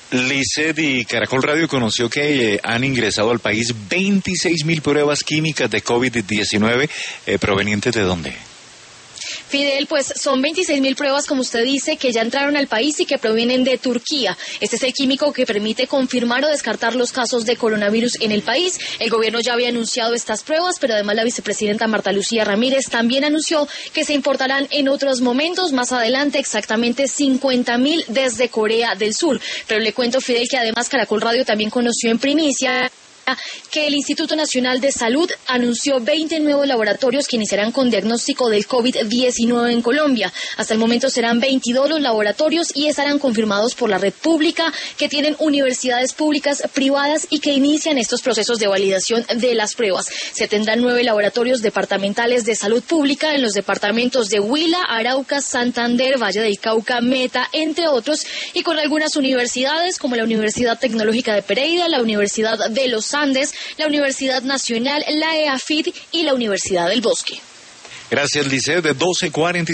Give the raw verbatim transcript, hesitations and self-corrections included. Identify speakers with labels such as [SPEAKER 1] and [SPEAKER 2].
[SPEAKER 1] Lisset y Caracol Radio conoció que eh, han ingresado al país veintiséis mil pruebas químicas de COVID diecinueve, eh, ¿provenientes de dónde?
[SPEAKER 2] Fidel, pues son veintiséis mil pruebas, como usted dice, que ya entraron al país y que provienen de Turquía. Este es el químico que permite confirmar o descartar los casos de coronavirus en el país. El gobierno ya había anunciado estas pruebas, pero además la vicepresidenta Marta Lucía Ramírez también anunció que se importarán en otros momentos, más adelante, exactamente cincuenta mil desde Corea del Sur. Pero le cuento, Fidel, que además Caracol Radio también conoció en primicia que el Instituto Nacional de Salud anunció veinte nuevos laboratorios que iniciarán con diagnóstico del COVID diecinueve en Colombia. Hasta el momento serán veintidós los laboratorios y estarán confirmados por la red pública, que tienen universidades públicas, privadas y que inician estos procesos de validación de las pruebas. Se tendrán nueve laboratorios departamentales de salud pública en los departamentos de Huila, Arauca, Santander, Valle del Cauca, Meta, entre otros, y con algunas universidades como la Universidad Tecnológica de Pereira, la Universidad de los Andes, la Universidad Nacional, la EAFIT y la Universidad del Bosque.
[SPEAKER 1] Gracias, Lisset, de doce cuarenta.